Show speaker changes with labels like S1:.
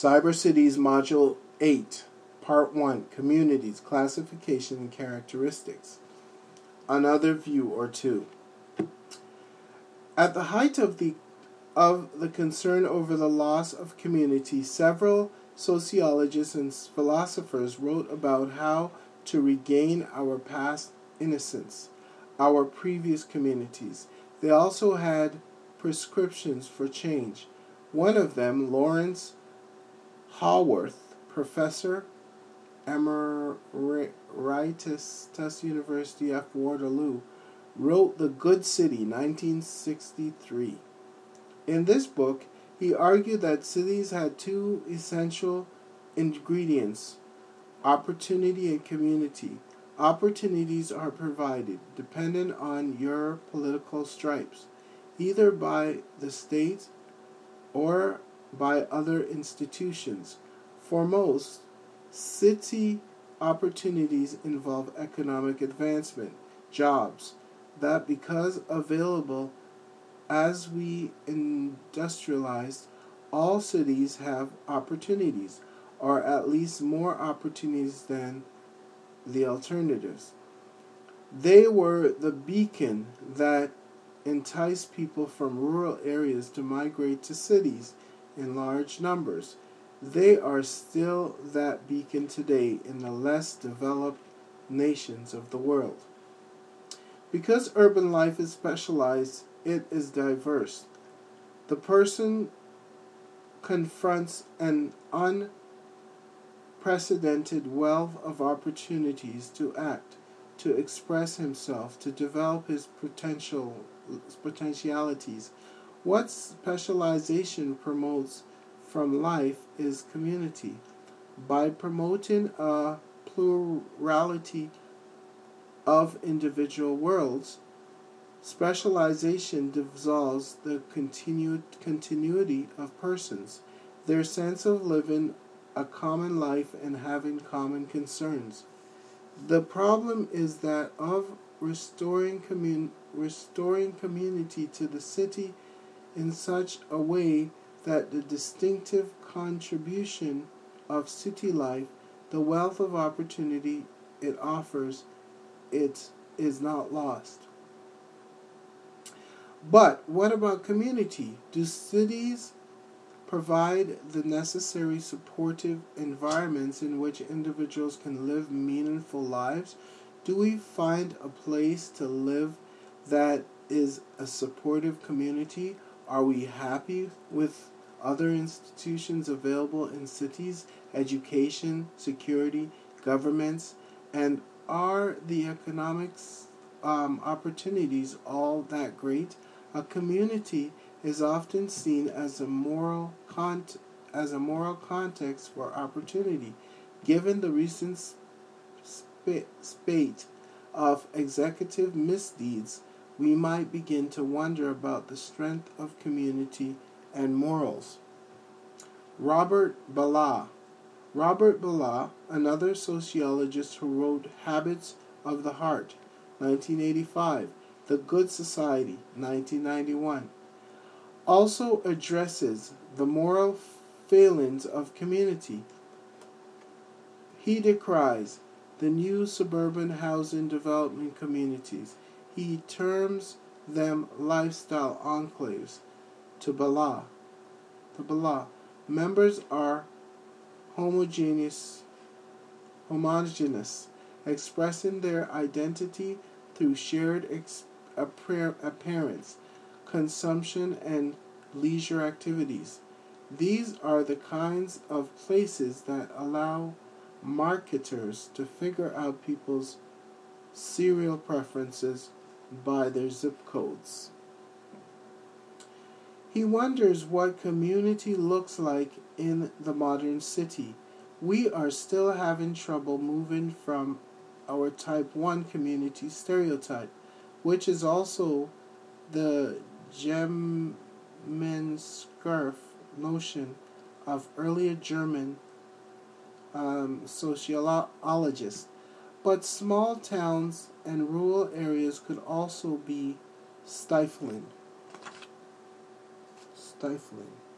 S1: Cyber Cities Module 8, Part 1, Communities, Classification and Characteristics. Another view or two. At the height of the concern over the loss of community, several sociologists and philosophers wrote about how to regain our past innocence, our previous communities. They also had prescriptions for change. One of them, Lawrence Haworth, professor emeritus, University of Waterloo, wrote The Good City, 1963. In this book, he argued that cities had two essential ingredients: opportunity and community. Opportunities are provided, dependent on your political stripes, either by the state or by other institutions. For most, city opportunities involve economic advancement, jobs, that because available as we industrialize, all cities have opportunities, or at least more opportunities than the alternatives. They were the beacon that enticed people from rural areas to migrate to cities in large numbers. They are still that beacon today in the less developed nations of the world. Because urban life is specialized, it is diverse. The person confronts an unprecedented wealth of opportunities to act, to express himself, to develop his potentialities. What specialization promotes from life is community. By promoting a plurality of individual worlds, specialization dissolves the continuity of persons, their sense of living a common life and having common concerns. The problem is that of restoring community to the city in such a way that the distinctive contribution of city life, the wealth of opportunity it offers, it is not lost. But what about community? Do cities provide the necessary supportive environments in which individuals can live meaningful lives? Do we find a place to live that is a supportive community? Are we happy with other institutions available in cities, education, security, governments, and are the economics opportunities all that great? A community is often seen as a moral context for opportunity. Given the recent spate of executive misdeeds, we might begin to wonder about the strength of community and morals. Robert Bala, another sociologist who wrote Habits of the Heart, 1985, The Good Society, 1991, also addresses the moral failings of community. He decries the new suburban housing development communities. He terms them lifestyle enclaves. To Bala, members are homogeneous, expressing their identity through shared appearance, consumption, and leisure activities. These are the kinds of places that allow marketers to figure out people's cereal preferences by their zip codes. He wonders what community looks like in the modern city. We are still having trouble moving from our Type 1 community stereotype, which is also the Gemeinschaft notion of earlier German sociologists. But small towns and rural areas could also be stifling.